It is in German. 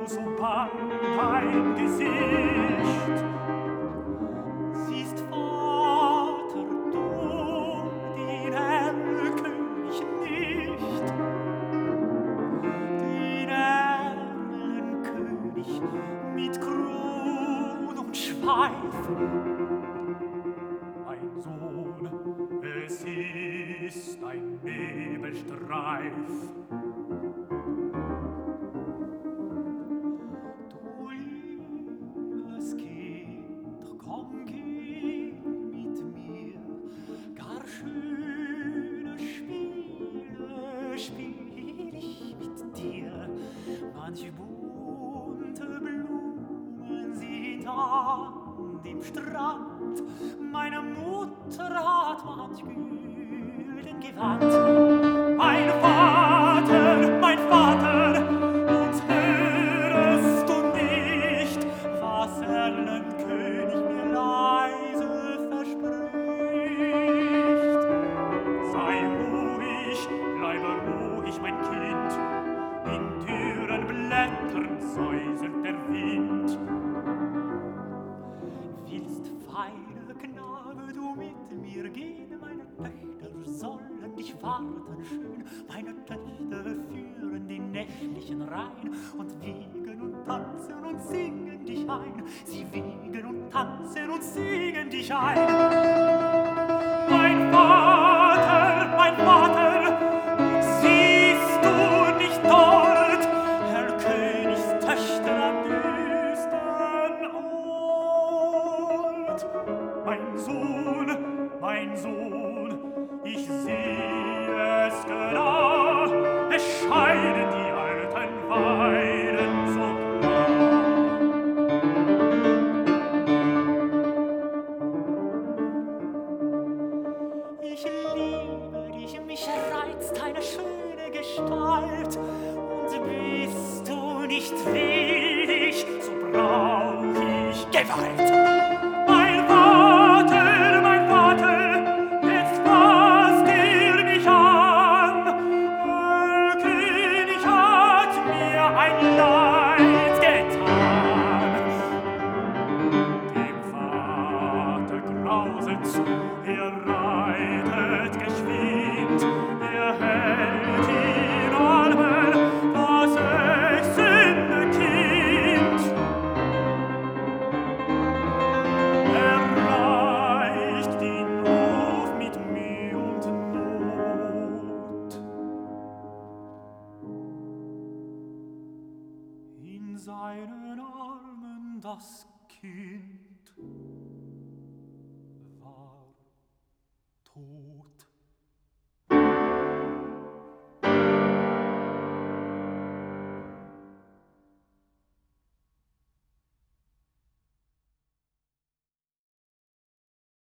so bang dein Gesicht. Siehst, Vater, du den Erlkönig nicht, den Erlenkönig mit Kron und Schweif. Mein Sohn, es ist ein Nebelstreif. Du liebes Kind, komm, geh mit mir, gar schöne Spiele spiel ich mit dir. Manch bunte Blumen sind an dem Strand, meine Mutter hat manch gülden Gewand. Mein Vater, uns hörest du nicht, was Erlenkönig mir leise verspricht? Sei ruhig, bleibe ruhig, mein Kind, in dürren Blättern säuselt der Wind. Willst, feine Knabe, du mit mir gehen, meine Töchter sollen dich warten schön, meine Töchter führen den nächtlichen Rhein und wiegen und tanzen und singen dich ein, sie wiegen und tanzen und singen dich ein. Mein Vater, siehst du nicht dort, Herr Königstöchter am düstern Ort? Mein Sohn, ich sehe es genau, es scheinen die alten Weiden so blau. Ich liebe dich, mich reizt deine schöne Gestalt, und bist du nicht willig, so brauch ich Gewalt. Mein Vater, jetzt fasst mich an. König hat mir ein Leid getan. Dem Vater grauset's, reitet geschwind, hält in Armen das ächzende Kind. Reicht den Hof mit Mühe und Not. In seinen Armen das Kind.